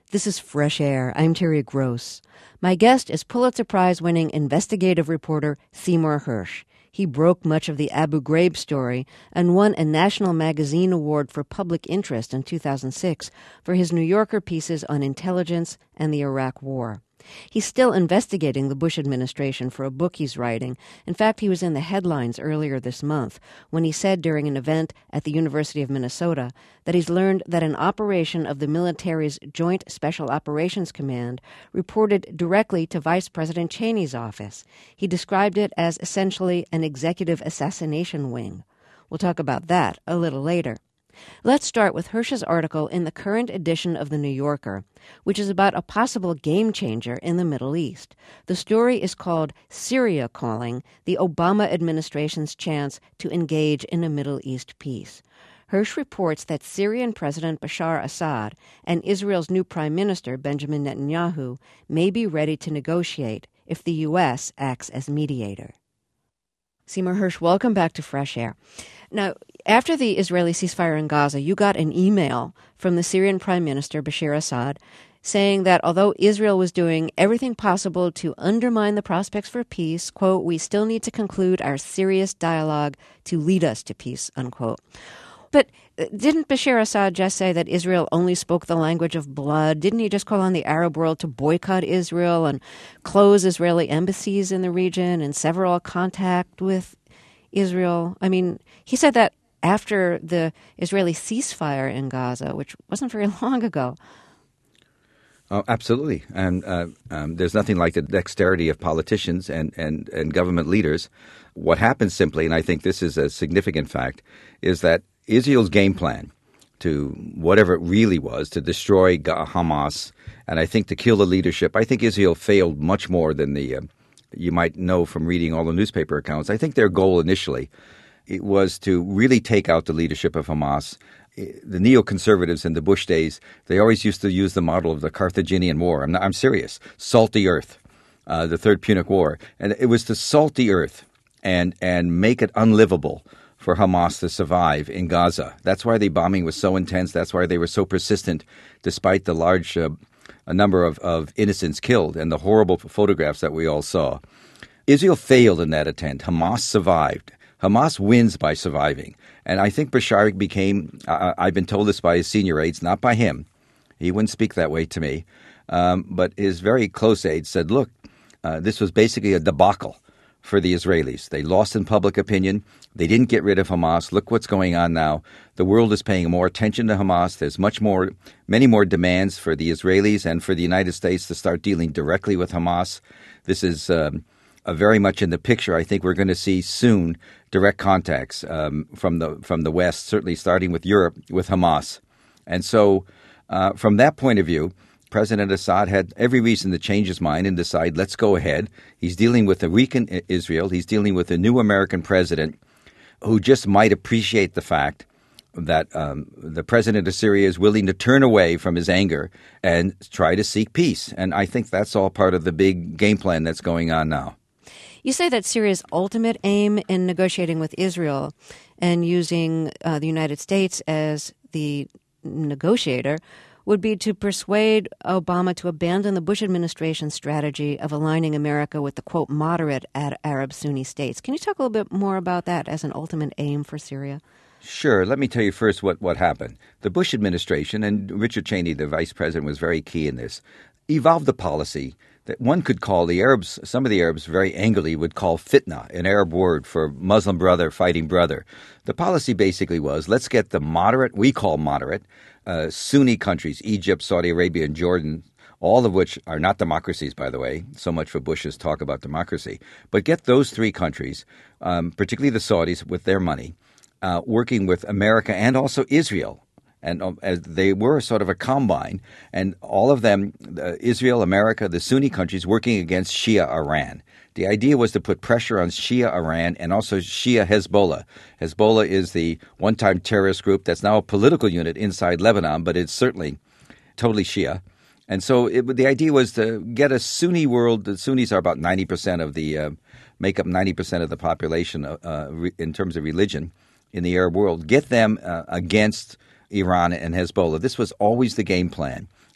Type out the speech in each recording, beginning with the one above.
This is Fresh Air. I'm Terry Gross. My guest is Pulitzer Prize-winning investigative reporter Seymour Hersh. He broke much of the Abu Ghraib story and won a National Magazine Award for Public Interest in 2006 for his New Yorker pieces on intelligence and the Iraq War. He's still investigating the Bush administration for a book he's writing. In fact, he was in the headlines earlier this month when he said during an event at the University of Minnesota that he's learned that an operation of the military's Joint Special Operations Command reported directly to Vice President Cheney's office. He described it as essentially an executive assassination wing. We'll talk about that a little later. Let's start with Hersh's article in the current edition of The New Yorker, which is about a possible game changer in the Middle East. The story is called Syria Calling, the Obama administration's chance to engage in a Middle East peace. Hersh reports that Syrian President Bashar Assad and Israel's new Prime Minister, Benjamin Netanyahu, may be ready to negotiate if the U.S. acts as mediator. Seymour Hersh, welcome back to Fresh Air. Now, after the Israeli ceasefire in Gaza, you got an email from the Syrian Prime Minister, Bashar Assad, saying that although Israel was doing everything possible to undermine the prospects for peace, quote, we still need to conclude our serious dialogue to lead us to peace, unquote. But didn't Bashar Assad just say that Israel only spoke the language of blood? Didn't he just call on the Arab world to boycott Israel and close Israeli embassies in the region and sever all contact with Israel? I mean, he said that after the Israeli ceasefire in Gaza, which wasn't very long ago. Oh, absolutely. And there's nothing like the dexterity of politicians and government leaders. What happens simply, and I think this is a significant fact, is that Israel's game plan to whatever it really was, to destroy Hamas, and I think to kill the leadership, I think Israel failed much more than you might know from reading all the newspaper accounts. I think their goal initially it was to really take out the leadership of Hamas. The neoconservatives in the Bush days, they always used to use the model of the Carthaginian War. I'm serious. Salt the earth, the Third Punic War. And it was to salt the earth and make it unlivable for Hamas to survive in Gaza. That's why the bombing was so intense. That's why they were so persistent, despite the large a number of innocents killed and the horrible photographs that we all saw. Israel failed in that attempt. Hamas survived. Hamas wins by surviving. And I think Bashar became, I've been told this by his senior aides, not by him. He wouldn't speak that way to me. But his very close aides said, look, this was basically a debacle for the Israelis. They lost in public opinion. They didn't get rid of Hamas. Look what's going on now. The world is paying more attention to Hamas. There's many more demands for the Israelis and for the United States to start dealing directly with Hamas. This is very much in the picture. I think we're going to see soon direct contacts from the West, certainly starting with Europe, with Hamas. And so from that point of view, President Assad had every reason to change his mind and decide, let's go ahead. He's dealing with a weakened Israel. He's dealing with a new American president who just might appreciate the fact that the president of Syria is willing to turn away from his anger and try to seek peace. And I think that's all part of the big game plan that's going on now. You say that Syria's ultimate aim in negotiating with Israel and using the United States as the negotiator would be to persuade Obama to abandon the Bush administration's strategy of aligning America with the, quote, moderate Arab Sunni states. Can you talk a little bit more about that as an ultimate aim for Syria? Sure. Let me tell you first what happened. The Bush administration, and Richard Cheney, the vice president, was very key in this, evolved a policy that one could call the Arabs, some of the Arabs very angrily would call fitna, an Arab word for Muslim brother fighting brother. The policy basically was, let's get the moderate, we call moderate, Sunni countries, Egypt, Saudi Arabia, and Jordan, all of which are not democracies, by the way, so much for Bush's talk about democracy, but get those three countries, particularly the Saudis with their money, working with America and also Israel. And as they were sort of a combine, and all of them, Israel, America, the Sunni countries, working against Shia Iran. The idea was to put pressure on Shia Iran and also Shia Hezbollah. Hezbollah is the one-time terrorist group that's now a political unit inside Lebanon, but it's certainly totally Shia. And so the idea was to get a Sunni world. The Sunnis are about 90% of the make up 90% of the population in terms of religion in the Arab world. Get them against Iran and Hezbollah. This was always the game plan.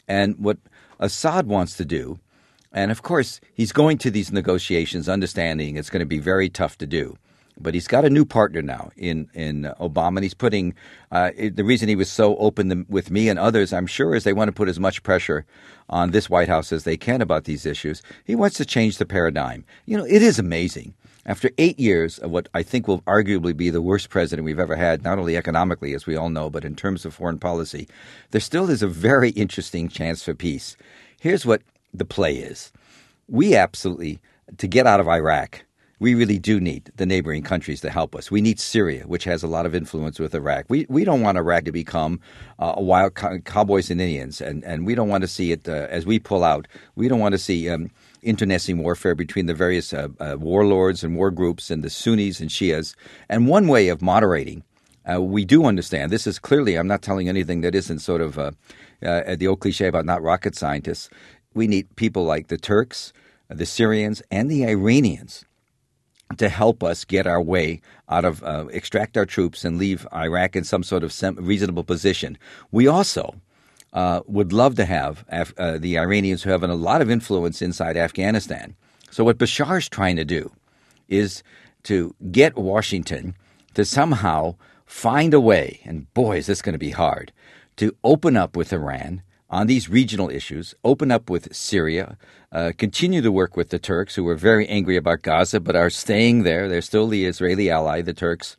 And what Assad wants to do, and of course he's going to these negotiations understanding it's going to be very tough to do, but he's got a new partner now in Obama, and he's putting the reason he was so open with me and others, I'm sure, is they want to put as much pressure on this White House as they can about these issues. He wants to change the paradigm. You know, it is amazing. After 8 years of what I think will arguably be the worst president we've ever had, not only economically, as we all know, but in terms of foreign policy, there still is a very interesting chance for peace. Here's what the play is. We absolutely, to get out of Iraq, we really do need the neighboring countries to help us. We need Syria, which has a lot of influence with Iraq. We don't want Iraq to become a wild cowboys and Indians, and we don't want to see it as we pull out. We don't want to see internecine warfare between the various warlords and war groups and the Sunnis and Shias. And one way of moderating, we do understand, this is clearly, I'm not telling anything that isn't sort of the old cliche about not rocket scientists. We need people like the Turks, the Syrians, and the Iranians to help us get our way out of, extract our troops and leave Iraq in some sort of reasonable position. We also would love to have the Iranians who have a lot of influence inside Afghanistan. So what Bashar's trying to do is to get Washington to somehow find a way, and boy, is this going to be hard, to open up with Iran on these regional issues, open up with Syria, continue to work with the Turks, who are very angry about Gaza but are staying there. They're still the Israeli ally, the Turks,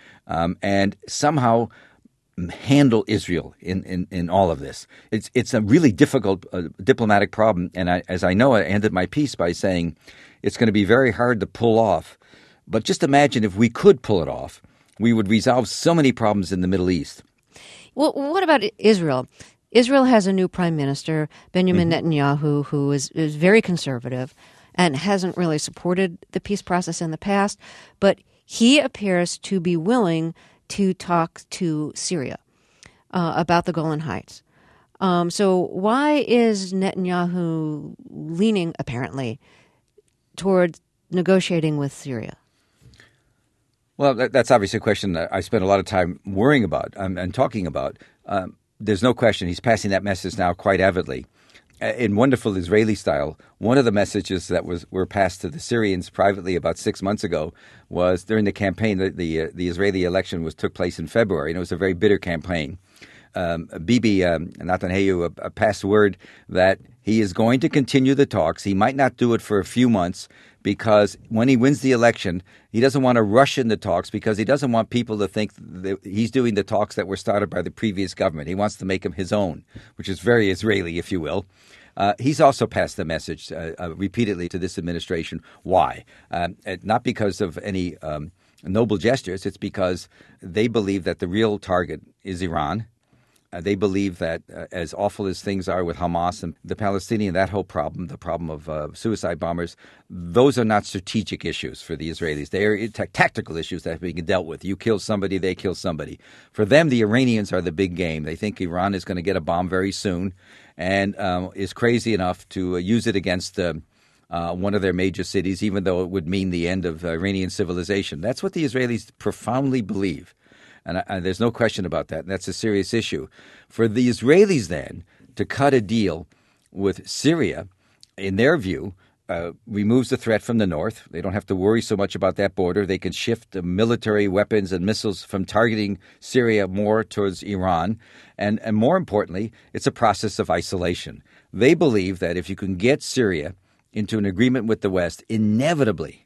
and somehow handle Israel in all of this. It's a really difficult diplomatic problem, and as I know, I ended my piece by saying it's going to be very hard to pull off. But just imagine if we could pull it off, we would resolve so many problems in the Middle East. Well, what about Israel? Israel has a new prime minister, Benjamin Netanyahu, who is very conservative and hasn't really supported the peace process in the past, but he appears to be willing to talk to Syria about the Golan Heights. So why is Netanyahu leaning, apparently, toward negotiating with Syria? Well, that's obviously a question that I spent a lot of time worrying about and talking about. There's no question he's passing that message now quite avidly. In wonderful Israeli style, one of the messages that were passed to the Syrians privately about 6 months ago was during the campaign. The Israeli election took place in February, and it was a very bitter campaign. Bibi Netanyahu passed word that he is going to continue the talks. He might not do it for a few months because when he wins the election, he doesn't want to rush in the talks because he doesn't want people to think that he's doing the talks that were started by the previous government. He wants to make them his own, which is very Israeli, if you will. He's also passed the message repeatedly to this administration. Why? Not because of any noble gestures. It's because they believe that the real target is Iran. They believe that as awful as things are with Hamas and the Palestinian, that whole problem, the problem of suicide bombers, those are not strategic issues for the Israelis. They are tactical issues that have been dealt with. You kill somebody, they kill somebody. For them, the Iranians are the big game. They think Iran is going to get a bomb very soon and is crazy enough to use it against one of their major cities, even though it would mean the end of Iranian civilization. That's what the Israelis profoundly believe. And there's no question about that. That's a serious issue. For the Israelis, then, to cut a deal with Syria, in their view, removes the threat from the north. They don't have to worry so much about that border. They can shift the military weapons and missiles from targeting Syria more towards Iran. And more importantly, it's a process of isolation. They believe that if you can get Syria into an agreement with the West, inevitably,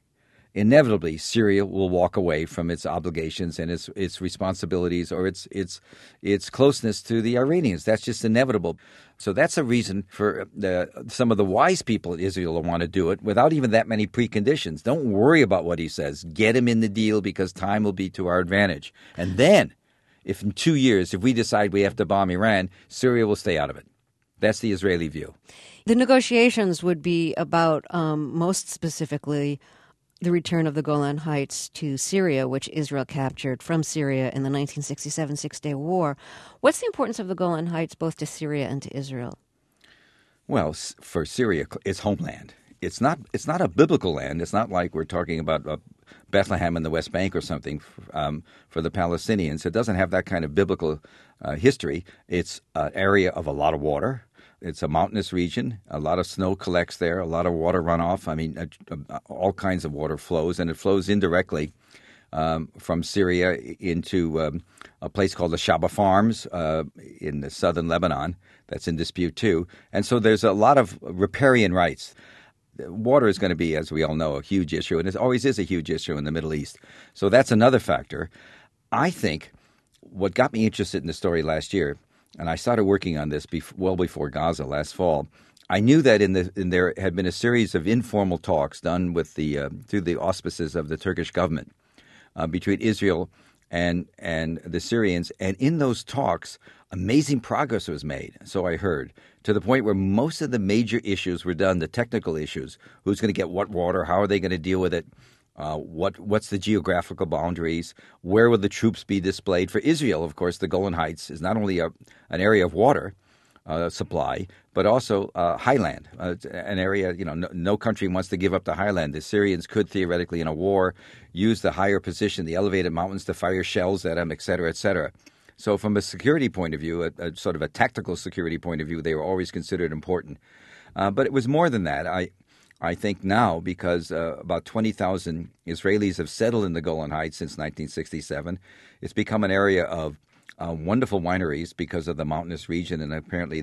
Syria will walk away from its obligations and its responsibilities or its closeness to the Iranians. That's just inevitable. So that's a reason for some of the wise people in Israel to want to do it without even that many preconditions. Don't worry about what he says. Get him in the deal because time will be to our advantage. And then, if in 2 years, if we decide we have to bomb Iran, Syria will stay out of it. That's the Israeli view. The negotiations would be about, most specifically, the return of the Golan Heights to Syria, which Israel captured from Syria in the 1967 Six-Day War. What's the importance of the Golan Heights both to Syria and to Israel? Well, for Syria, it's homeland. It's not a biblical land. It's not like we're talking about Bethlehem in the West Bank or something for the Palestinians. It doesn't have that kind of biblical history. It's an area of a lot of water, It's a mountainous region. A lot of snow collects there, a lot of water runoff. I mean, all kinds of water flows, and it flows indirectly from Syria into a place called the Shaba Farms in the southern Lebanon. That's in dispute too. And so there's a lot of riparian rights. Water is going to be, as we all know, a huge issue, and it always is a huge issue in the Middle East. So that's another factor. I think what got me interested in the story last year, and I started working on this well before Gaza last fall, I knew that there had been a series of informal talks done with through the auspices of the Turkish government between Israel and the Syrians. And in those talks, amazing progress was made, so I heard, to the point where most of the major issues were done, the technical issues. Who's going to get what water? How are they going to deal with it? What's the geographical boundaries? Where will the troops be displayed? For Israel, of course, the Golan Heights is not only an area of water supply, but also highland, an area, no country wants to give up the highland. The Syrians could theoretically, in a war, use the higher position, the elevated mountains, to fire shells at them, et cetera, et cetera. So from a security point of view, a sort of a tactical security point of view, they were always considered important. But it was more than that. I think now, because about 20,000 Israelis have settled in the Golan Heights since 1967, it's become an area of wonderful wineries because of the mountainous region, and apparently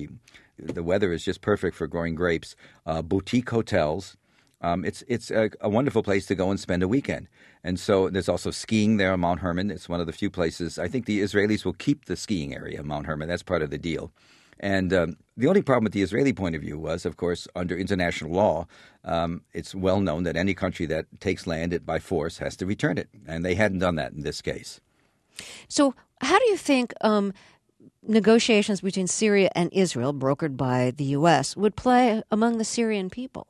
the weather is just perfect for growing grapes. Boutique hotels. It's a wonderful place to go and spend a weekend. And so there's also skiing there on Mount Hermon. It's one of the few places. I think the Israelis will keep the skiing area of Mount Hermon. That's part of the deal. And the only problem with the Israeli point of view was, of course, under international law, it's well known that any country that takes land by force has to return it. And they hadn't done that in this case. So how do you think negotiations between Syria and Israel, brokered by the U.S., would play among the Syrian people?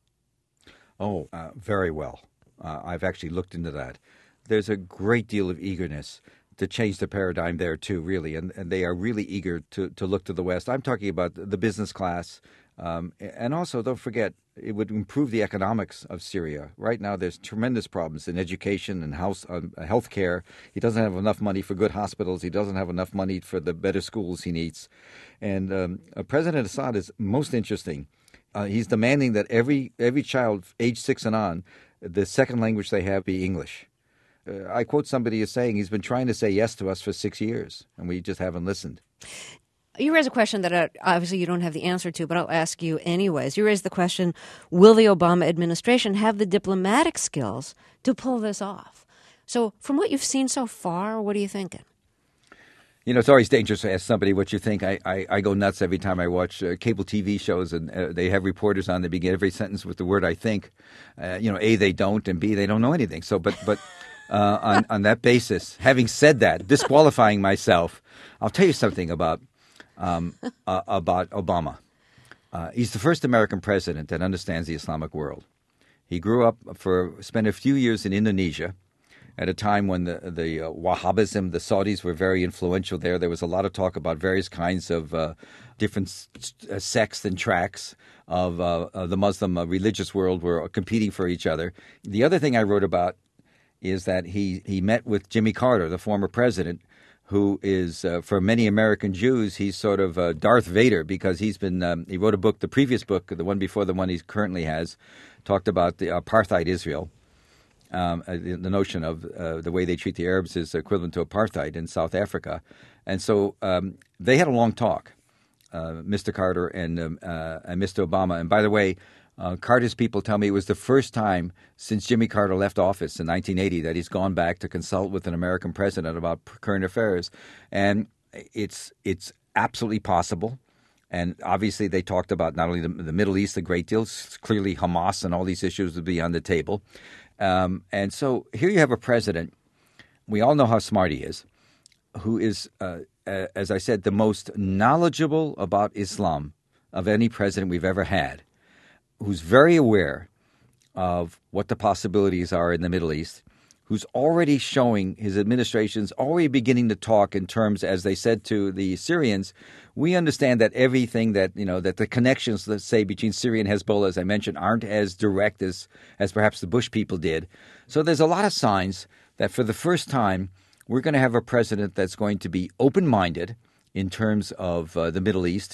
Oh, very well. I've actually looked into that. There's a great deal of eagerness to change the paradigm there, too, really. And they are really eager to look to the West. I'm talking about the business class. And also, don't forget, it would improve the economics of Syria. Right now, there's tremendous problems in education and health care. He doesn't have enough money for good hospitals. He doesn't have enough money for the better schools he needs. And President Assad is most interesting. He's demanding that every child age 6 and on, the second language they have be English. I quote somebody as saying he's been trying to say yes to us for 6 years, and we just haven't listened. You raise a question that obviously you don't have the answer to, but I'll ask you anyways. You raise the question, will the Obama administration have the diplomatic skills to pull this off? So from what you've seen so far, what are you thinking? It's always dangerous to ask somebody what you think. I go nuts every time I watch cable TV shows, and they have reporters on that begin every sentence with the word "I think." A, they don't, and B, they don't know anything. So, but on that basis, having said that, disqualifying myself, I'll tell you something about Obama. He's the first American president that understands the Islamic world. He grew up spent a few years in Indonesia, at a time when the Wahhabism, the Saudis were very influential there. There was a lot of talk about various kinds of different sects and tracts of the Muslim religious world were competing for each other. The other thing I wrote about is that he met with Jimmy Carter, the former president, who is, for many American Jews, he's sort of Darth Vader, because he wrote a book, the previous book, the one before the one he currently has, talked about the apartheid Israel. The notion of the way they treat the Arabs is equivalent to apartheid in South Africa. And so they had a long talk, Mr. Carter and Mr. Obama. And by the way, Carter's people tell me it was the first time since Jimmy Carter left office in 1980 that he's gone back to consult with an American president about current affairs. And it's absolutely possible. And obviously they talked about not only the Middle East a great deal, clearly Hamas and all these issues would be on the table. And so here you have a president, we all know how smart he is, who is, as I said, the most knowledgeable about Islam of any president we've ever had, who's very aware of what the possibilities are in the Middle East, who's already showing his administration's already beginning to talk in terms, as they said to the Syrians, we understand that everything that, that the connections, let's say, between Syria and Hezbollah, as I mentioned, aren't as direct as perhaps the Bush people did. So there's a lot of signs that for the first time, we're going to have a president that's going to be open-minded in terms of the Middle East.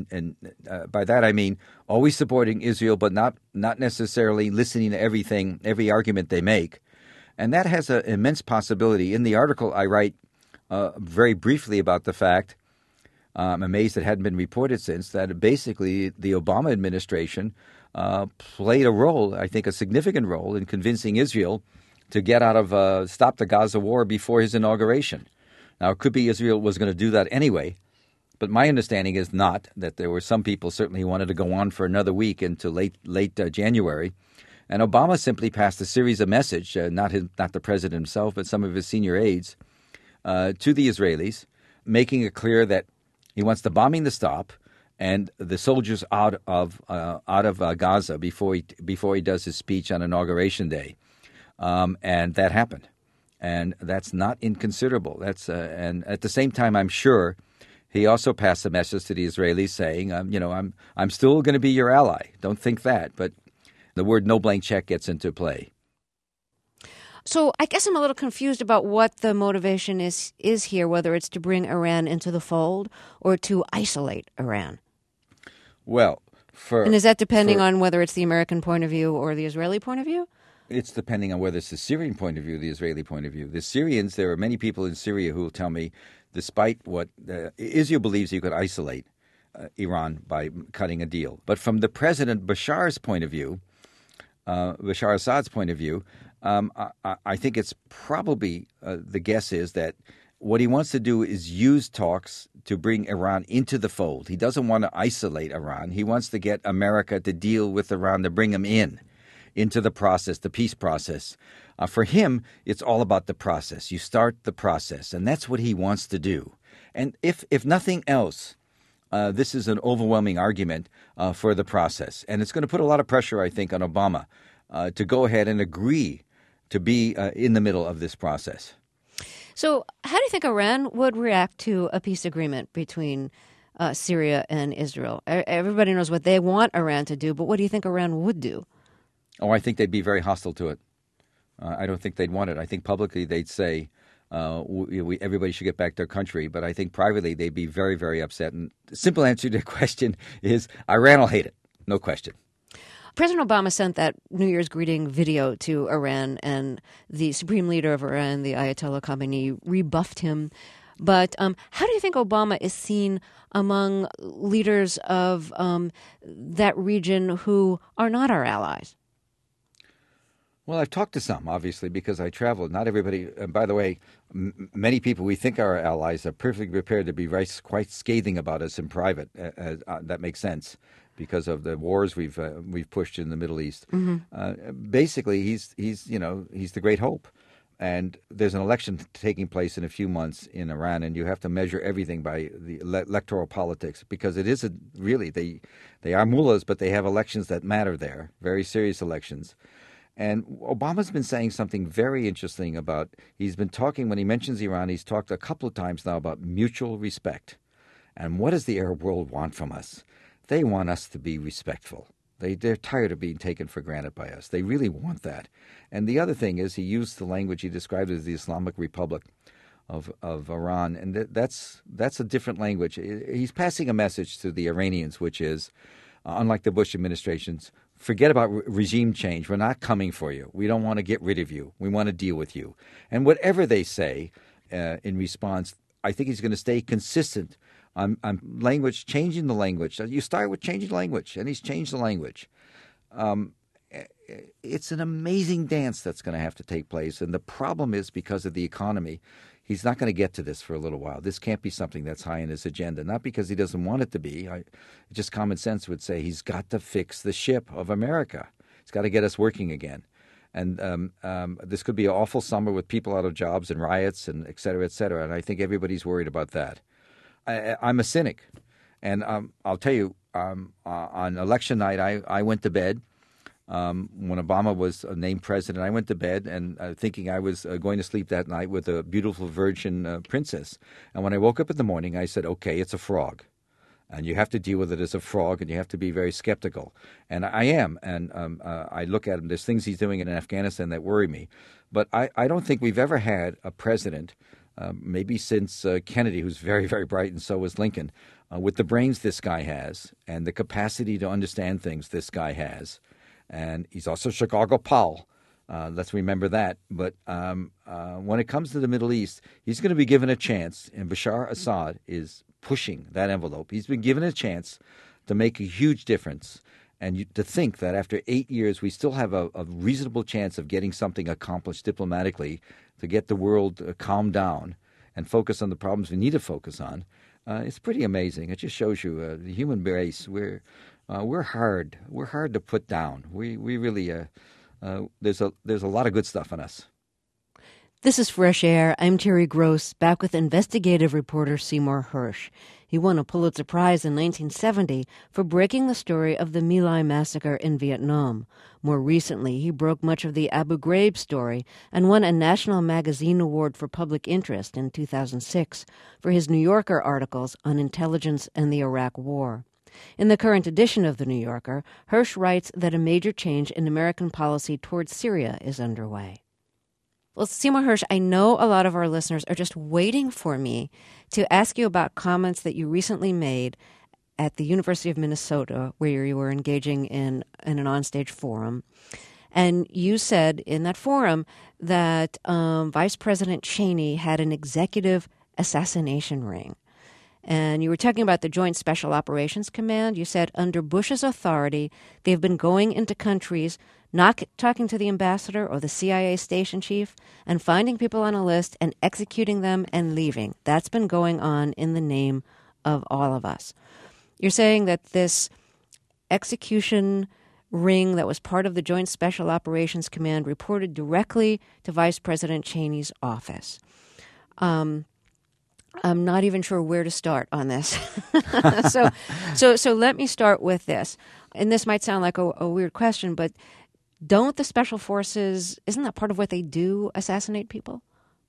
By that I mean always supporting Israel, but not necessarily listening to every argument they make. And that has an immense possibility. In the article, I write very briefly about the fact, I'm amazed it hadn't been reported since, that basically the Obama administration played a role, I think a significant role, in convincing Israel to get out of, stop the Gaza war before his inauguration. Now, it could be Israel was going to do that anyway, but my understanding is not, that there were some people certainly who wanted to go on for another week into late January. And Obama simply passed a series of messages, not the president himself, but some of his senior aides, to the Israelis, making it clear that he wants the bombing to stop and the soldiers out of Gaza before he does his speech on Inauguration Day. And that happened. And that's not inconsiderable. And at the same time, I'm sure he also passed a message to the Israelis saying, I'm still going to be your ally. Don't think that. But the word no blank check gets into play. So I guess I'm a little confused about what the motivation is here, whether it's to bring Iran into the fold or to isolate Iran. Well, and is that depending on whether it's the American point of view or the Israeli point of view? It's depending on whether it's the Syrian point of view or the Israeli point of view. The Syrians, there are many people in Syria who will tell me, despite what Israel believes you could isolate Iran by cutting a deal. But from the President Bashar's point of view, Bashar Assad's point of view, I think it's probably, the guess is that what he wants to do is use talks to bring Iran into the fold. He doesn't want to isolate Iran. He wants to get America to deal with Iran, to bring him into the process, the peace process. For him, it's all about the process. You start the process, and that's what he wants to do. And if nothing else, this is an overwhelming argument for the process. And it's going to put a lot of pressure, I think, on Obama to go ahead and agree to be in the middle of this process. So how do you think Iran would react to a peace agreement between Syria and Israel? Everybody knows what they want Iran to do, but what do you think Iran would do? Oh, I think they'd be very hostile to it. I don't think they'd want it. I think publicly they'd say everybody should get back to their country, but I think privately they'd be very, very upset. And the simple answer to the question is Iran will hate it, no question. President Obama sent that New Year's greeting video to Iran, and the supreme leader of Iran, the Ayatollah Khamenei, rebuffed him. But how do you think Obama is seen among leaders of that region who are not our allies? Well, I've talked to some, obviously, because I traveled. Not everybody, and by the way, many people we think are our allies are perfectly prepared to be quite scathing about us in private. That makes sense because of the wars we've pushed in the Middle East. Mm-hmm. Basically, he's the great hope. And there's an election taking place in a few months in Iran, and you have to measure everything by the electoral politics because it is they are mullahs, but they have elections that matter there, very serious elections. And Obama's been saying something very interesting about, he's been talking, when he mentions Iran, he's talked a couple of times now about mutual respect. And what does the Arab world want from us? They want us to be respectful. They're tired of being taken for granted by us. They really want that. And the other thing is he used the language he described as the Islamic Republic of Iran, and that's a different language. He's passing a message to the Iranians, which is, unlike the Bush administrations, forget about regime change. We're not coming for you. We don't want to get rid of you. We want to deal with you. And whatever they say in response, I think he's going to stay consistent on language, changing the language. You start with changing language, and he's changed the language. It's an amazing dance that's going to have to take place. And the problem is, because of the economy, he's not going to get to this for a little while. This can't be something that's high in his agenda, not because he doesn't want it to be. Just common sense would say he's got to fix the ship of America. He's got to get us working again. And this could be an awful summer with people out of jobs and riots and et cetera, et cetera. And I think everybody's worried about that. I'm a cynic. And I'll tell you, on election night, I went to bed. When Obama was named president, I went to bed and thinking I was going to sleep that night with a beautiful virgin princess. And when I woke up in the morning, I said, okay, it's a frog. And you have to deal with it as a frog, and you have to be very skeptical. And I am. And I look at him. There's things he's doing in Afghanistan that worry me. But I don't think we've ever had a president maybe since Kennedy, who's very, very bright, and so was Lincoln. With the brains this guy has and the capacity to understand things this guy has. And he's also Chicago Powell. Let's remember that. But when it comes to the Middle East, he's going to be given a chance, and Bashar Assad is pushing that envelope. He's been given a chance to make a huge difference. And to think that after 8 years, we still have a reasonable chance of getting something accomplished diplomatically to get the world calmed down and focus on the problems we need to focus on, it's pretty amazing. It just shows you the human race. We're hard. We're hard to put down. We really there's a lot of good stuff in us. This is Fresh Air. I'm Terry Gross, back with investigative reporter Seymour Hersh. He won a Pulitzer Prize in 1970 for breaking the story of the My Lai massacre in Vietnam. More recently, he broke much of the Abu Ghraib story and won a National Magazine Award for Public Interest in 2006 for his New Yorker articles on intelligence and the Iraq War. In the current edition of The New Yorker, Hersh writes that a major change in American policy towards Syria is underway. Well, Seymour Hersh, I know a lot of our listeners are just waiting for me to ask you about comments that you recently made at the University of Minnesota, where you were engaging in an onstage forum. And you said in that forum that Vice President Cheney had an executive assassination ring. And you were talking about the Joint Special Operations Command. You said under Bush's authority, they've been going into countries, not talking to the ambassador or the CIA station chief, and finding people on a list and executing them and leaving. That's been going on in the name of all of us. You're saying that this execution ring that was part of the Joint Special Operations Command reported directly to Vice President Cheney's office. I'm not even sure where to start on this. So let me start with this. And this might sound like a weird question, but don't the special forces, isn't that part of what they do, assassinate people?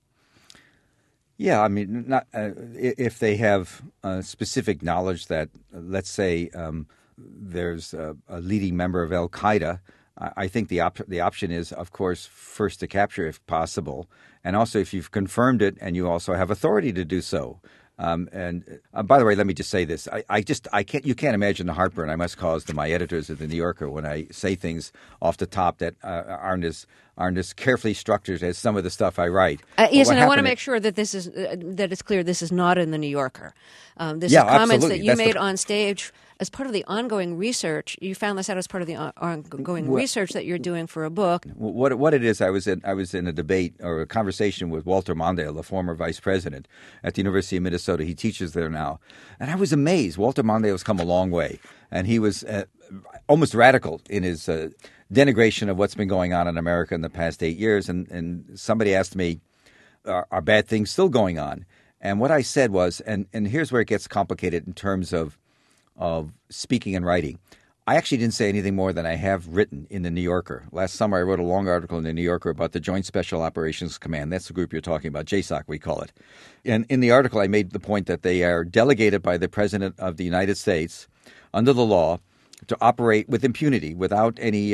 Yeah, I mean, not if they have specific knowledge that, let's say, there's a leading member of Al-Qaeda, I think the option is, of course, first to capture if possible, and also if you've confirmed it and you also have authority to do so. And by the way, let me just say this: you can't imagine the heartburn I must cause to my editors at the New Yorker when I say things off the top that aren't as carefully structured as some of the stuff I write. Yes, and I want to make sure that this is that it's clear this is not in the New Yorker. This is comments that you made on stage as part of the ongoing research. You found this out as part of the ongoing research that you're doing for a book. What it is, I was in a debate or a conversation with Walter Mondale, the former vice president at the University of Minnesota. He teaches there now, and I was amazed. Walter Mondale has come a long way, and he was almost radical in his denigration of what's been going on in America in the past 8 years. And somebody asked me, are bad things still going on? And what I said was, and here's where it gets complicated in terms of speaking and writing. I actually didn't say anything more than I have written in the New Yorker. Last summer, I wrote a long article in the New Yorker about the Joint Special Operations Command. That's the group you're talking about, JSOC, we call it. And in the article, I made the point that they are delegated by the President of the United States under the law to operate with impunity, without any,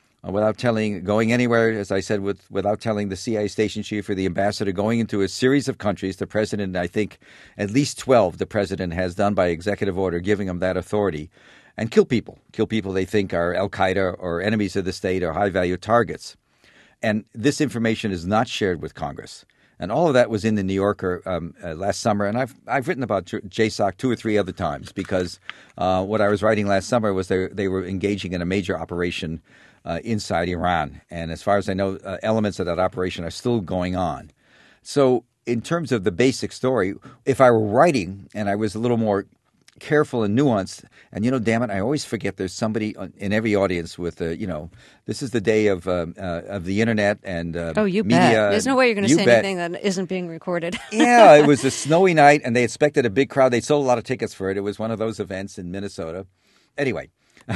going anywhere, as I said, without telling the CIA station chief or the ambassador, going into a series of countries. The president, I think, at least 12, the president has done by executive order, giving them that authority, and kill people they think are Al-Qaeda or enemies of the state or high-value targets. And this information is not shared with Congress. And all of that was in the New Yorker last summer, and I've written about JSOC 2 or 3 other times because what I was writing last summer was they were engaging in a major operation inside Iran, and as far as I know, elements of that operation are still going on. So, in terms of the basic story, if I were writing and I was a little more careful and nuanced, and damn it, I always forget there's somebody in every audience with this is the day of the internet and you media. Bet. There's no way you're going to say anything that isn't being recorded. Yeah, it was a snowy night, and they expected a big crowd. They sold a lot of tickets for it. It was one of those events in Minnesota. Anyway,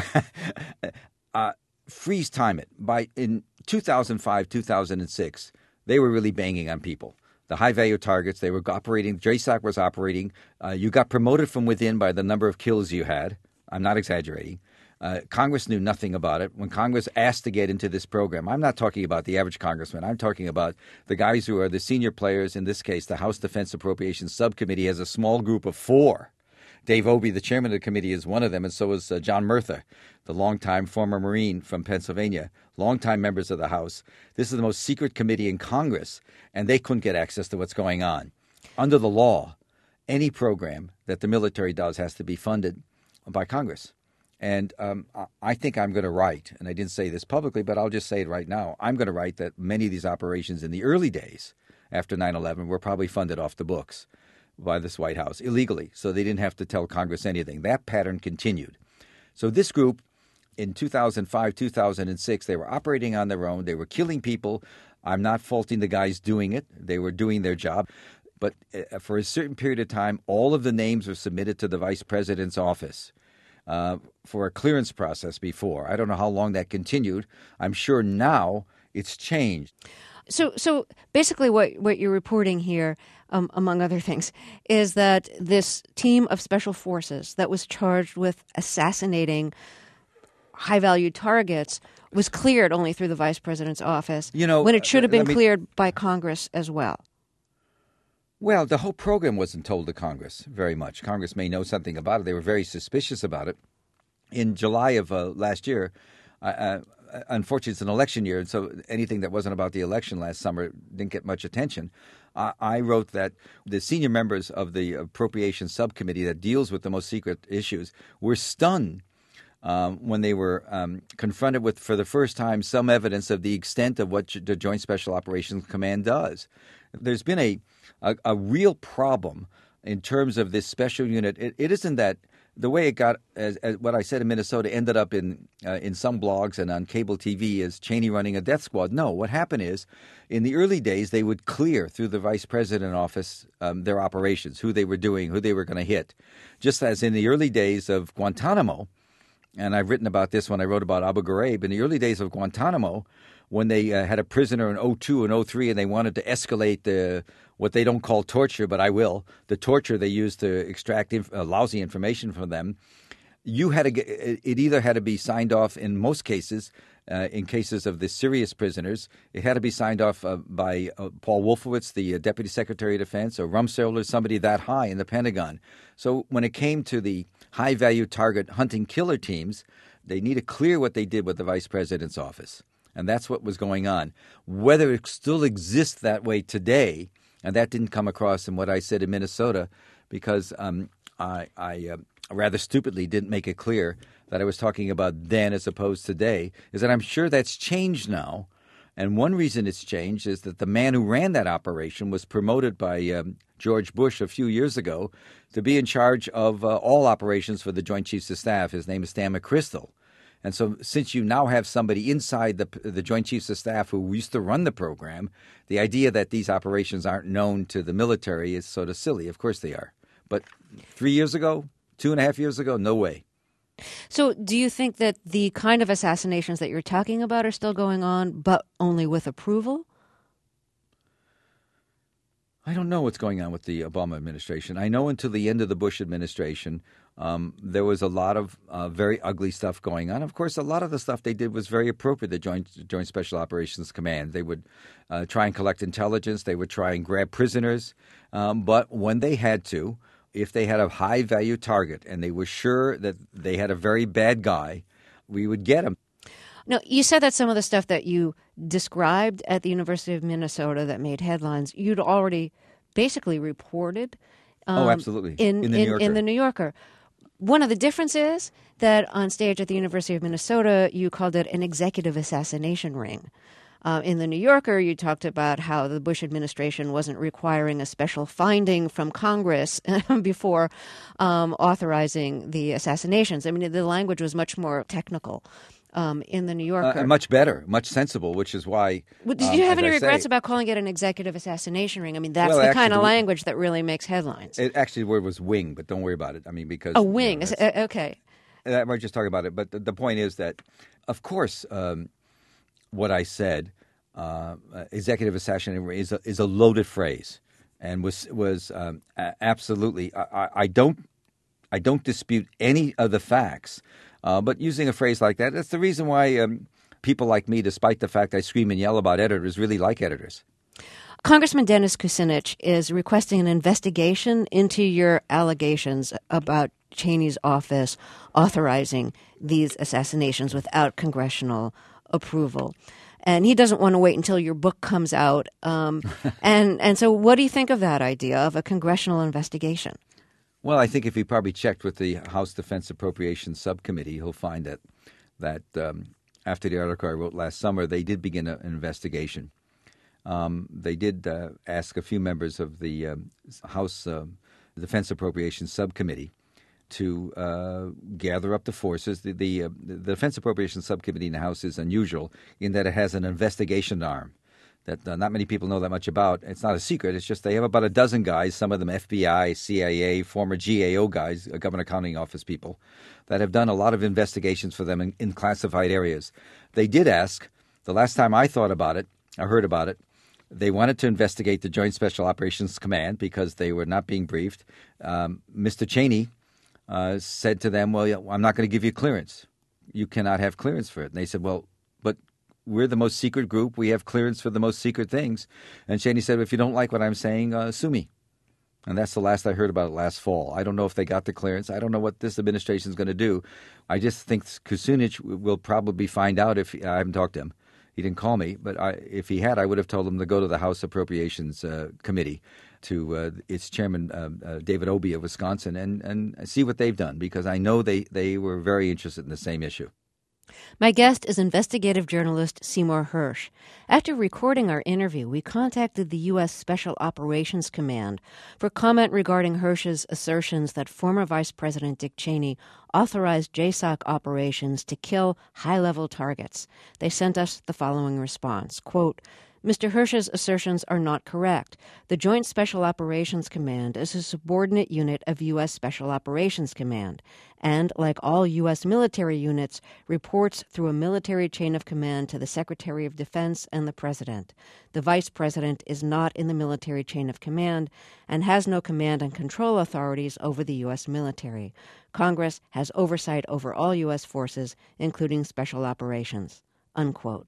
freeze time it. In 2005, 2006, they were really banging on people. The high-value targets, they were operating, JSOC was operating. You got promoted from within by the number of kills you had. I'm not exaggerating. Congress knew nothing about it. When Congress asked to get into this program, I'm not talking about the average congressman. I'm talking about the guys who are the senior players. In this case, the House Defense Appropriations Subcommittee has a small group of 4. Dave Obey, the chairman of the committee, is one of them, and so is John Murtha, the longtime former Marine from Pennsylvania, longtime members of the House. This is the most secret committee in Congress, and they couldn't get access to what's going on. Under the law, any program that the military does has to be funded by Congress. And I think I'm going to write, and I didn't say this publicly, but I'll just say it right now, I'm going to write that many of these operations in the early days after 9/11 were probably funded off the books by this White House illegally, so they didn't have to tell Congress anything. That pattern continued. So this group, in 2005, 2006, they were operating on their own. They were killing people. I'm not faulting the guys doing it. They were doing their job. But for a certain period of time, all of the names were submitted to the vice president's office for a clearance process before. I don't know how long that continued. I'm sure now it's changed. So basically what you're reporting here, among other things, is that this team of special forces that was charged with assassinating high-value targets was cleared only through the vice president's office, when it should have been cleared by Congress as well. Well, the whole program wasn't told to Congress very much. Congress may know something about it. They were very suspicious about it. In July of last year, unfortunately, it's an election year, and so anything that wasn't about the election last summer didn't get much attention. I wrote that the senior members of the Appropriations Subcommittee that deals with the most secret issues were stunned when they were confronted with, for the first time, some evidence of the extent of what the Joint Special Operations Command does. There's been a real problem in terms of this special unit. It isn't that the way it got, as what I said in Minnesota, ended up in some blogs and on cable TV as Cheney running a death squad. No, what happened is, in the early days, they would clear through the vice president office their operations, who they were doing, who they were going to hit. Just as in the early days of Guantanamo, and I've written about this when I wrote about Abu Ghraib, in the early days of Guantanamo, when they had a prisoner in 2002 and 2003 and they wanted to escalate what they don't call torture, but I will, the torture they used to extract lousy information from them, it either had to be signed off in most cases, in cases of the serious prisoners, it had to be signed off by Paul Wolfowitz, the Deputy Secretary of Defense, or Rumsfeld, or somebody that high in the Pentagon. So when it came to the high-value target hunting killer teams, they need to clear what they did with the Vice President's office. And that's what was going on. Whether it still exists that way today, and that didn't come across in what I said in Minnesota, because I rather stupidly didn't make it clear that I was talking about then as opposed to today, is that I'm sure that's changed now. And one reason it's changed is that the man who ran that operation was promoted by George Bush a few years ago to be in charge of all operations for the Joint Chiefs of Staff. His name is Stan McChrystal. And so since you now have somebody inside the Joint Chiefs of Staff who used to run the program, the idea that these operations aren't known to the military is sort of silly. Of course they are. But 3 years ago, 2.5 years ago, no way. So do you think that the kind of assassinations that you're talking about are still going on, but only with approval? I don't know what's going on with the Obama administration. I know until the end of the Bush administration, there was a lot of very ugly stuff going on. Of course, a lot of the stuff they did was very appropriate, the Joint Special Operations Command. They would try and collect intelligence. They would try and grab prisoners. But when they had to, if they had a high-value target and they were sure that they had a very bad guy, we would get him. Now, you said that some of the stuff that you described at the University of Minnesota that made headlines, you'd already basically reported. Absolutely. In the New Yorker. In the New Yorker. One of the differences is that on stage at the University of Minnesota, you called it an executive assassination ring. In the New Yorker, you talked about how the Bush administration wasn't requiring a special finding from Congress before authorizing the assassinations. I mean, the language was much more technical. In the New Yorker. Much better, much sensible, which is why... Did you have any regrets about calling it an executive assassination ring? I mean, that's the kind of language that really makes headlines. Actually, the word was wing, but don't worry about it. I mean, because... A wing, okay. We're just talking about it, but the point is that, of course, what I said, executive assassination ring, is a loaded phrase, and was absolutely... I don't dispute any of the facts. But using a phrase like that, that's the reason why people like me, despite the fact I scream and yell about editors, really like editors. Congressman Dennis Kucinich is requesting an investigation into your allegations about Cheney's office authorizing these assassinations without congressional approval. And he doesn't want to wait until your book comes out. And so what do you think of that idea of a congressional investigation? Well, I think if he probably checked with the House Defense Appropriations Subcommittee, he'll find that after the article I wrote last summer, they did begin an investigation. They did ask a few members of the House Defense Appropriations Subcommittee to gather up the forces. The Defense Appropriations Subcommittee in the House is unusual in that it has an investigation arm that not many people know that much about. It's not a secret. It's just they have about a dozen guys, some of them FBI, CIA, former GAO guys, Government Accounting Office people, that have done a lot of investigations for them in classified areas. They did ask, the last time I heard about it, they wanted to investigate the Joint Special Operations Command because they were not being briefed. Mr. Cheney said to them, well, I'm not going to give you clearance. You cannot have clearance for it. And they said, well, but we're the most secret group. We have clearance for the most secret things. And Cheney said, if you don't like what I'm saying, sue me. And that's the last I heard about it last fall. I don't know if they got the clearance. I don't know what this administration is going to do. I just think Kucinich will probably find out if I haven't talked to him. He didn't call me, but if he had, I would have told him to go to the House Appropriations Committee, to its chairman, David Obey of Wisconsin, and see what they've done, because I know they were very interested in the same issue. My guest is investigative journalist Seymour Hersh. After recording our interview, we contacted the U.S. Special Operations Command for comment regarding Hersh's assertions that former Vice President Dick Cheney authorized JSOC operations to kill high-level targets. They sent us the following response, quote, Mr. Hersh's assertions are not correct. The Joint Special Operations Command is a subordinate unit of U.S. Special Operations Command, and, like all U.S. military units, reports through a military chain of command to the Secretary of Defense and the President. The Vice President is not in the military chain of command and has no command and control authorities over the U.S. military. Congress has oversight over all U.S. forces, including special operations. Unquote.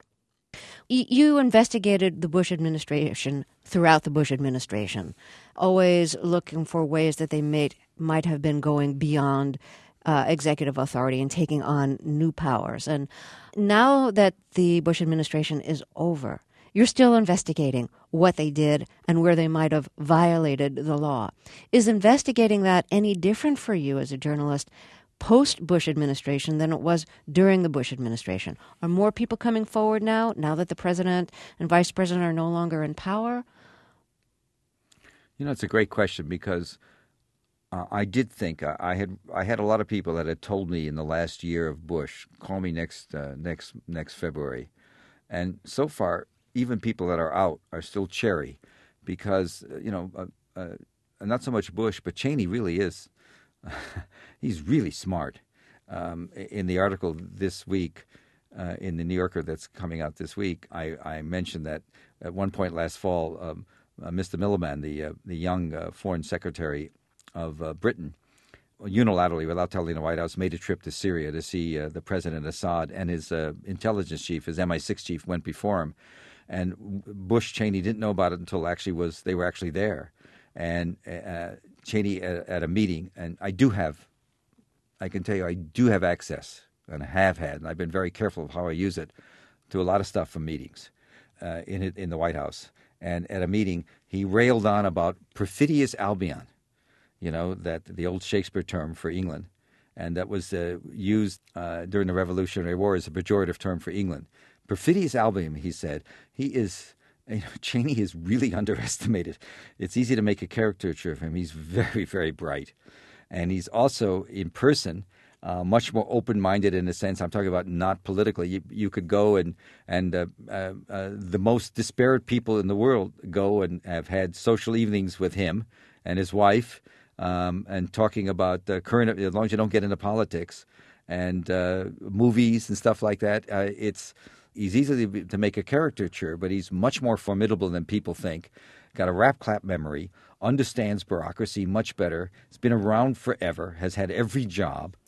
You investigated the Bush administration throughout the Bush administration, always looking for ways that they might have been going beyond executive authority and taking on new powers. And now that the Bush administration is over, you're still investigating what they did and where they might have violated the law. Is investigating that any different for you as a journalist post-Bush administration than it was during the Bush administration? Are more people coming forward now that the president and vice president are no longer in power? You know, it's a great question, because I did think I had a lot of people that had told me in the last year of Bush, call me next February, and so far even people that are out are still cherry, because not so much Bush, but Cheney really is. He's really smart. In the article this week in the New Yorker that's coming out this week, I mentioned that at one point last fall, Mr. Miliband, the young foreign secretary of Britain, unilaterally, without telling the White House, made a trip to Syria to see the President Assad, and his intelligence chief, his MI6 chief, went before him. And Bush Cheney didn't know about it until they were actually there. And Cheney at a meeting, and I do have access, and I have had, and I've been very careful of how I use it, to a lot of stuff from meetings in the White House. And at a meeting, he railed on about perfidious Albion, that the old Shakespeare term for England, and that was used during the Revolutionary War as a pejorative term for England. Perfidious Albion, he said, Cheney is really underestimated. It's easy to make a caricature of him. He's very, very bright. And he's also, in person, much more open-minded in a sense. I'm talking about not politically. You could go and the most disparate people in the world go and have had social evenings with him and his wife, and talking about current, as long as you don't get into politics, and movies and stuff like that. He's easy to make a caricature, but he's much more formidable than people think. Got a rap-clap memory, understands bureaucracy much better, has been around forever, has had every job.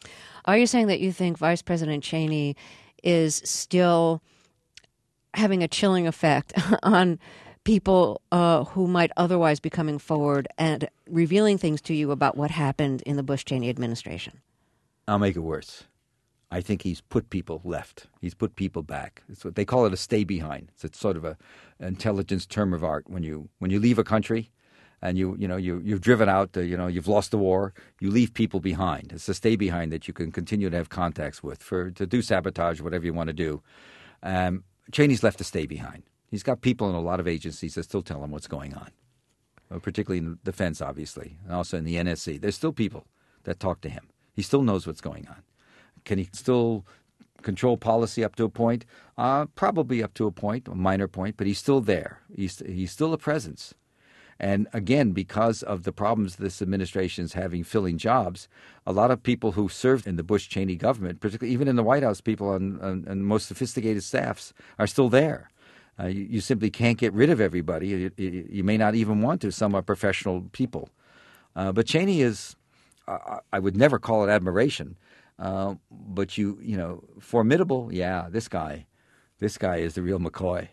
Are you saying that you think Vice President Cheney is still having a chilling effect on people who might otherwise be coming forward and revealing things to you about what happened in the Bush-Cheney administration? I'll make it worse. I think he's put people left. He's put people back. It's what they call it, a stay behind. It's sort of an intelligence term of art. When you leave a country and you've driven out, you've lost the war, you leave people behind. It's a stay behind that you can continue to have contacts with to do sabotage, whatever you want to do. Cheney's left a stay behind. He's got people in a lot of agencies that still tell him what's going on, particularly in defense, obviously, and also in the NSC. There's still people that talk to him. He still knows what's going on. Can he still control policy up to a point? Probably up to a point, a minor point, but he's still there. He's still a presence. And again, because of the problems this administration is having filling jobs, a lot of people who served in the Bush-Cheney government, particularly even in the White House, people on most sophisticated staffs are still there. You simply can't get rid of everybody. You may not even want to. Some are professional people. But Cheney is, I would never call it admiration, but formidable. Yeah, this guy is the real McCoy.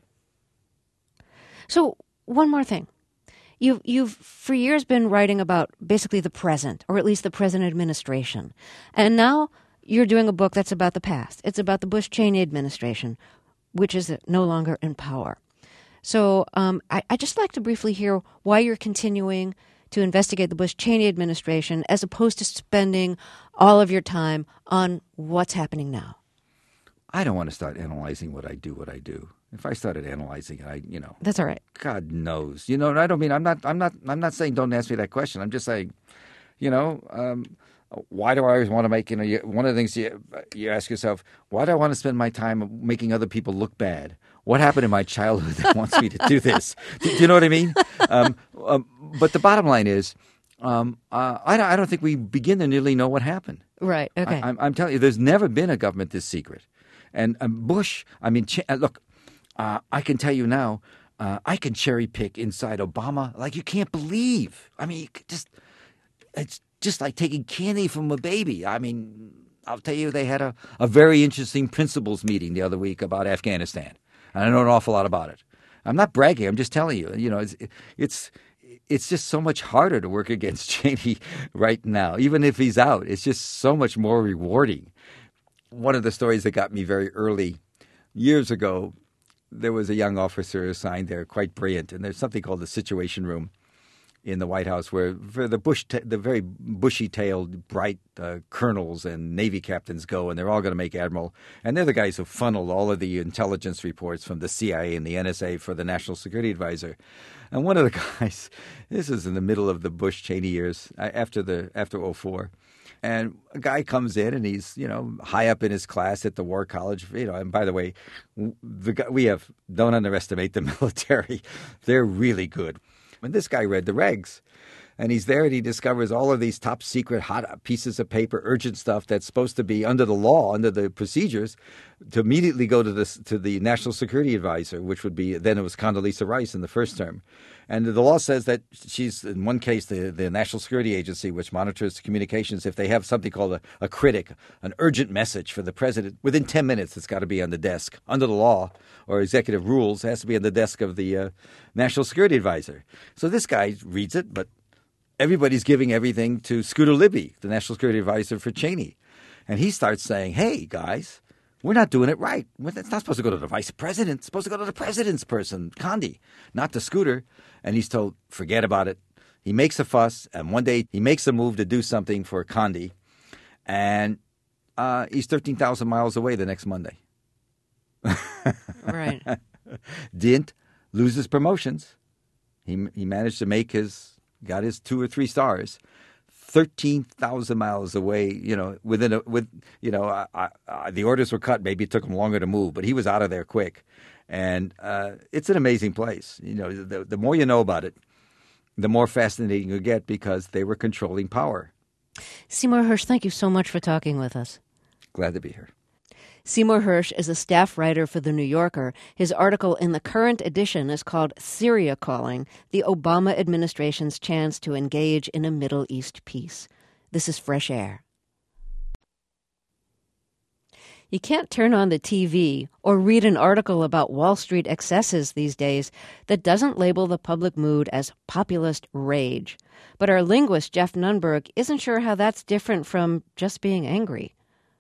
So one more thing. You've for years been writing about basically the present, or at least the present administration. And now you're doing a book that's about the past. It's about the Bush-Cheney administration, which is no longer in power. So I'd just like to briefly hear why you're continuing to investigate the Bush-Cheney administration as opposed to spending all of your time on what's happening now. I don't want to start analyzing what I do. If I started analyzing it, That's all right. God knows. And I don't mean I'm not saying don't ask me that question. I'm just saying, why do I always want to make, one of the things you ask yourself, why do I want to spend my time making other people look bad? What happened in my childhood that wants me to do this? Do you know what I mean? But the bottom line is, I don't think we begin to nearly know what happened. Right. Okay. I'm telling you, there's never been a government this secret. And Bush, look, I can tell you now, I can cherry pick inside Obama like you can't believe. It's just like taking candy from a baby. I'll tell you, they had a very interesting principals meeting the other week about Afghanistan. And I know an awful lot about it. I'm not bragging. I'm just telling you. It's just so much harder to work against Cheney right now. Even if he's out, it's just so much more rewarding. One of the stories that got me very early, years ago, there was a young officer assigned there, quite brilliant, and there's something called the Situation Room in the White House where the very bushy-tailed, bright colonels and Navy captains go, and they're all going to make admiral. And they're the guys who funnel all of the intelligence reports from the CIA and the NSA for the National Security Advisor. And one of the guys, this is in the middle of the Bush-Cheney years, after 2004, and a guy comes in and he's, high up in his class at the War College. And by the way, don't underestimate the military. They're really good. And this guy read the regs. And he's there and he discovers all of these top secret hot pieces of paper, urgent stuff that's supposed to be under the law, under the procedures, to immediately go to the National Security Advisor, which would be, then it was Condoleezza Rice in the first term. And the law says that she's, in one case, the National Security Agency, which monitors communications, if they have something called a critic, an urgent message for the president, within 10 minutes it's got to be on the desk. Under the law or executive rules, it has to be on the desk of the National Security Advisor. So this guy reads it, but everybody's giving everything to Scooter Libby, the National Security Advisor for Cheney. And he starts saying, hey, guys, we're not doing it right. It's not supposed to go to the vice president. It's supposed to go to the president's person, Condi, not to Scooter. And he's told, forget about it. He makes a fuss, and one day he makes a move to do something for Condi, and he's 13,000 miles away the next Monday. Right. Didn't lose his promotions. He managed to got his 2 or 3 stars. 13,000 miles away, the orders were cut. Maybe it took him longer to move, but he was out of there quick. And it's an amazing place. The more you know about it, the more fascinating you get because they were controlling power. Seymour Hersh, thank you so much for talking with us. Glad to be here. Seymour Hersh is a staff writer for The New Yorker. His article in the current edition is called Syria Calling, the Obama Administration's Chance to Engage in a Middle East Peace. This is Fresh Air. You can't turn on the TV or read an article about Wall Street excesses these days that doesn't label the public mood as populist rage. But our linguist, Jeff Nunberg, isn't sure how that's different from just being angry.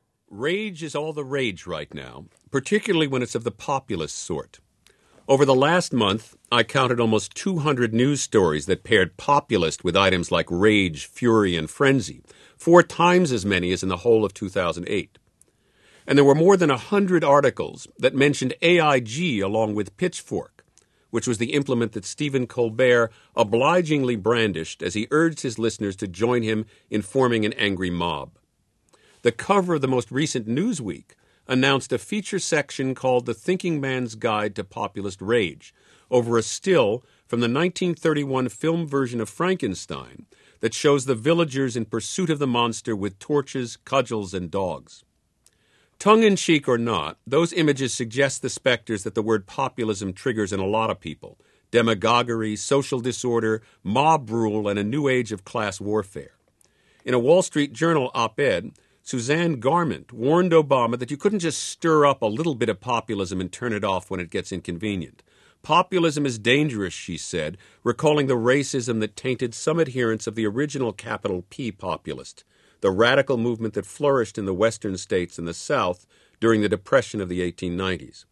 Rage is all the rage right now, particularly when it's of the populist sort. Over the last month, I counted almost 200 news stories that paired populist with items like rage, fury, and frenzy, 4 times as many as in the whole of 2008. And there were more than 100 articles that mentioned AIG along with Pitchfork, which was the implement that Stephen Colbert obligingly brandished as he urged his listeners to join him in forming an angry mob. The cover of the most recent Newsweek announced a feature section called The Thinking Man's Guide to Populist Rage over a still from the 1931 film version of Frankenstein that shows the villagers in pursuit of the monster with torches, cudgels, and dogs. Tongue-in-cheek or not, those images suggest the specters that the word populism triggers in a lot of people: demagoguery, social disorder, mob rule, and a new age of class warfare. In a Wall Street Journal op-ed, Suzanne Garment warned Obama that you couldn't just stir up a little bit of populism and turn it off when it gets inconvenient. Populism is dangerous, she said, recalling the racism that tainted some adherents of the original capital P populist, the radical movement that flourished in the western states and the South during the Depression of the 1890s.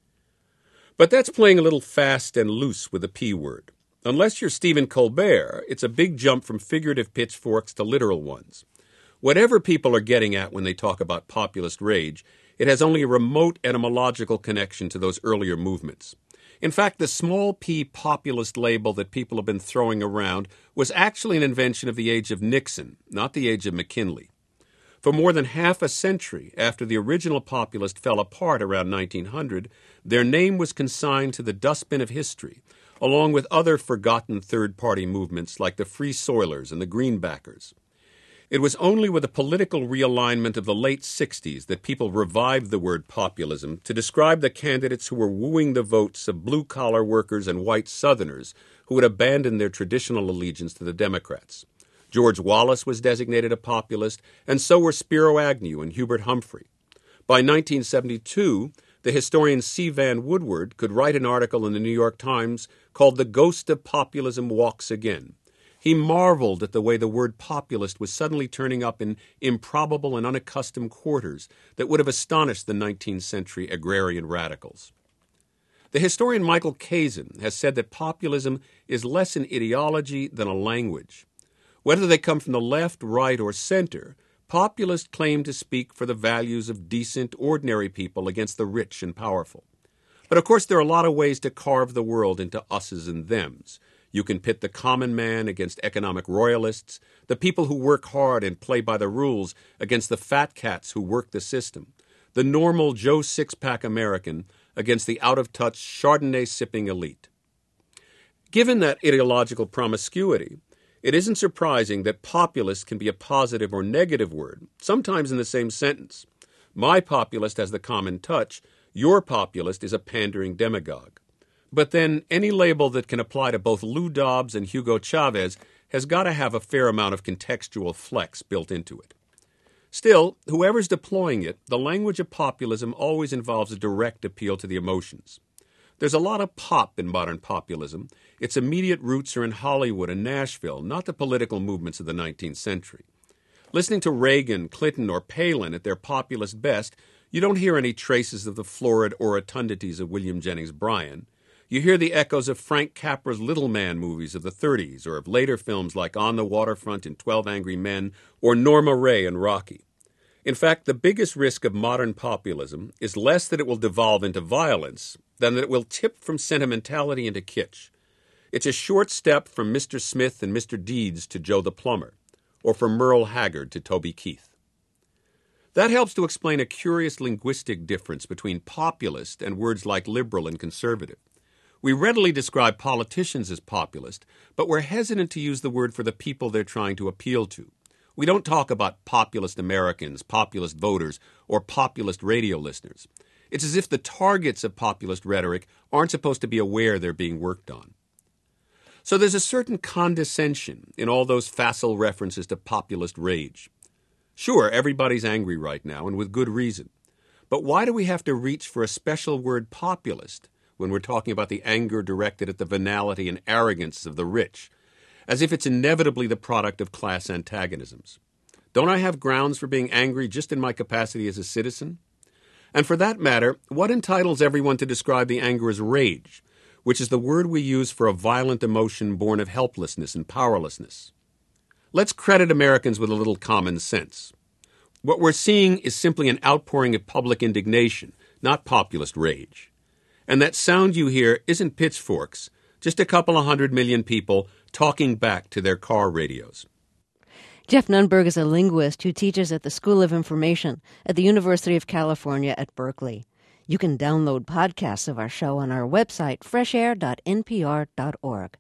But that's playing a little fast and loose with the P word. Unless you're Stephen Colbert, it's a big jump from figurative pitchforks to literal ones. Whatever people are getting at when they talk about populist rage, it has only a remote etymological connection to those earlier movements. In fact, the small p populist label that people have been throwing around was actually an invention of the age of Nixon, not the age of McKinley. For more than half a century after the original populist fell apart around 1900, their name was consigned to the dustbin of history, along with other forgotten third-party movements like the Free Soilers and the Greenbackers. It was only with a political realignment of the late 60s that people revived the word populism to describe the candidates who were wooing the votes of blue-collar workers and white Southerners who had abandoned their traditional allegiance to the Democrats. George Wallace was designated a populist, and so were Spiro Agnew and Hubert Humphrey. By 1972, the historian C. Van Woodward could write an article in the New York Times called "The Ghost of Populism Walks Again." He marveled at the way the word populist was suddenly turning up in improbable and unaccustomed quarters that would have astonished the 19th century agrarian radicals. The historian Michael Kazin has said that populism is less an ideology than a language. Whether they come from the left, right, or center, populists claim to speak for the values of decent, ordinary people against the rich and powerful. But of course there are a lot of ways to carve the world into us's and them's. You can pit the common man against economic royalists, the people who work hard and play by the rules against the fat cats who work the system, the normal Joe Six-Pack American against the out-of-touch Chardonnay-sipping elite. Given that ideological promiscuity, it isn't surprising that populist can be a positive or negative word, sometimes in the same sentence. My populist has the common touch, your populist is a pandering demagogue. But then any label that can apply to both Lou Dobbs and Hugo Chavez has got to have a fair amount of contextual flex built into it. Still, whoever's deploying it, the language of populism always involves a direct appeal to the emotions. There's a lot of pop in modern populism. Its immediate roots are in Hollywood and Nashville, not the political movements of the 19th century. Listening to Reagan, Clinton, or Palin at their populist best, you don't hear any traces of the florid orotundities of William Jennings Bryan. You hear the echoes of Frank Capra's Little Man movies of the 30s, or of later films like On the Waterfront and 12 Angry Men, or Norma Ray and Rocky. In fact, the biggest risk of modern populism is less that it will devolve into violence than that it will tip from sentimentality into kitsch. It's a short step from Mr. Smith and Mr. Deeds to Joe the Plumber, or from Merle Haggard to Toby Keith. That helps to explain a curious linguistic difference between populist and words like liberal and conservative. We readily describe politicians as populist, but we're hesitant to use the word for the people they're trying to appeal to. We don't talk about populist Americans, populist voters, or populist radio listeners. It's as if the targets of populist rhetoric aren't supposed to be aware they're being worked on. So there's a certain condescension in all those facile references to populist rage. Sure, everybody's angry right now, and with good reason. But why do we have to reach for a special word populist when we're talking about the anger directed at the venality and arrogance of the rich, as if it's inevitably the product of class antagonisms? Don't I have grounds for being angry just in my capacity as a citizen? And for that matter, what entitles everyone to describe the anger as rage, which is the word we use for a violent emotion born of helplessness and powerlessness? Let's credit Americans with a little common sense. What we're seeing is simply an outpouring of public indignation, not populist rage. And that sound you hear isn't pitchforks, just a couple of 100 million people talking back to their car radios. Jeff Nunberg is a linguist who teaches at the School of Information at the University of California at Berkeley. You can download podcasts of our show on our website, freshair.npr.org.